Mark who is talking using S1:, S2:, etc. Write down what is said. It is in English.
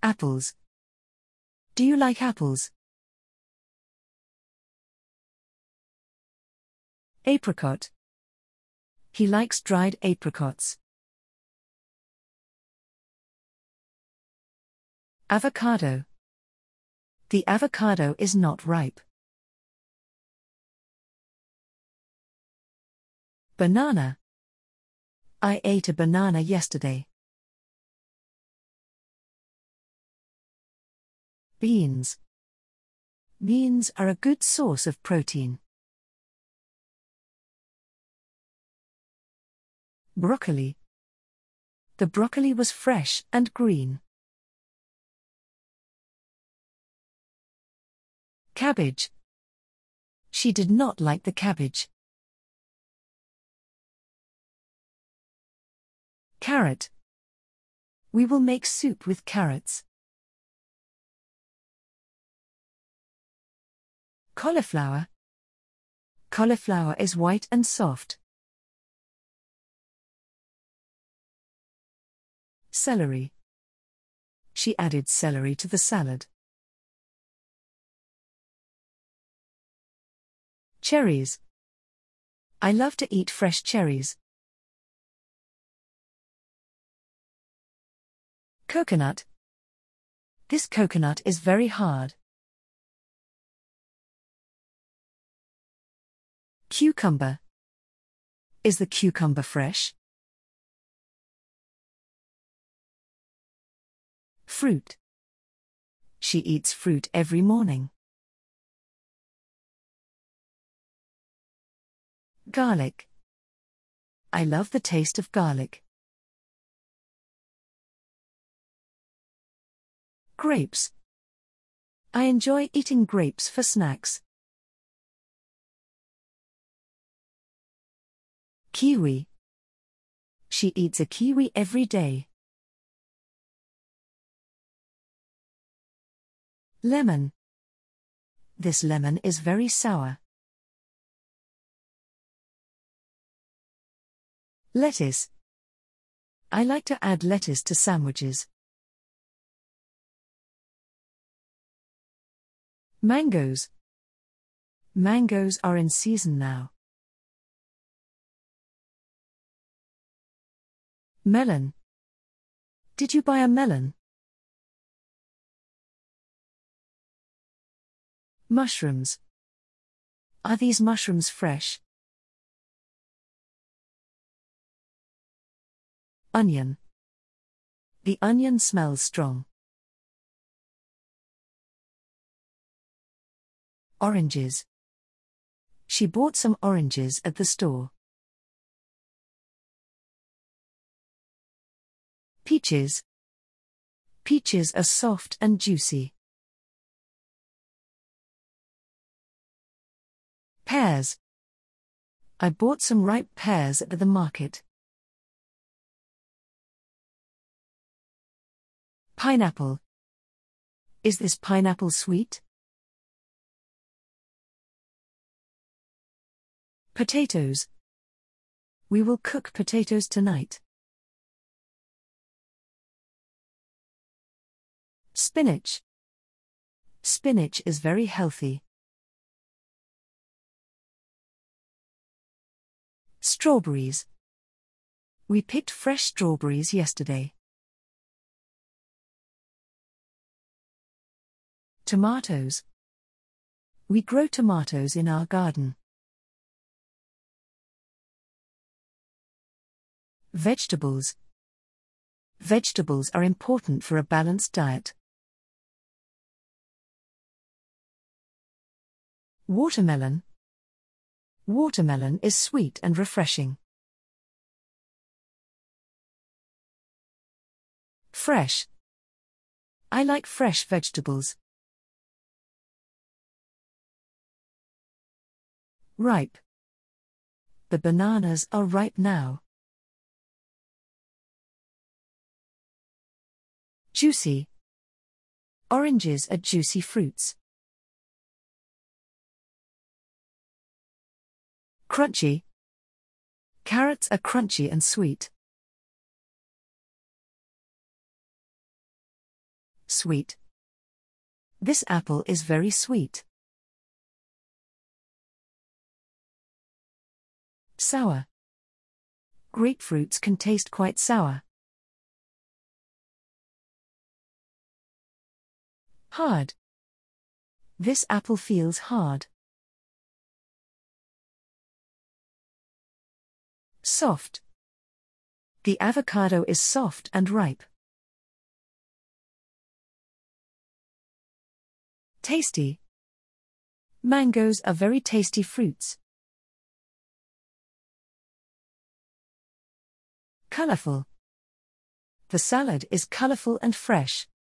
S1: Apples. Do you like apples? Apricot. He likes dried apricots. Avocado. The avocado is not ripe. Banana. I ate a banana yesterday. Beans. Beans are a good source of protein. Broccoli. The broccoli was fresh and green. Cabbage. She did not like the cabbage. Carrot. We will make soup with carrots. Cauliflower. Cauliflower is white and soft. Celery. She added celery to the salad. Cherries. I love to eat fresh cherries. Coconut. This coconut is very hard. Cucumber. Is the cucumber fresh? Fruit. She eats fruit every morning. Garlic. I love the taste of garlic. Grapes. I enjoy eating grapes for snacks. Kiwi. She eats a kiwi every day. Lemon. This lemon is very sour. Lettuce. I like to add lettuce to sandwiches. Mangoes. Mangoes are in season now. Melon. Did you buy a melon? Mushrooms. Are these mushrooms fresh? Onion. The onion smells strong. Oranges. She bought some oranges at the store. Peaches. Peaches are soft and juicy. Pears. I bought some ripe pears at the market. Pineapple. Is this pineapple sweet? Potatoes. We will cook potatoes tonight. Spinach. Spinach is very healthy. Strawberries. We picked fresh strawberries yesterday. Tomatoes. We grow tomatoes in our garden. Vegetables. Vegetables are important for a balanced diet. Watermelon. Watermelon is sweet and refreshing. Fresh. I like fresh vegetables. Ripe. The bananas are ripe now. Juicy. Oranges are juicy fruits. Crunchy. Carrots are crunchy and sweet. Sweet. This apple is very sweet. Sour. Grapefruits can taste quite sour. Hard. This apple feels hard. Soft. The avocado is soft and ripe. Tasty. Mangoes are very tasty fruits. Colorful. The salad is colorful and fresh.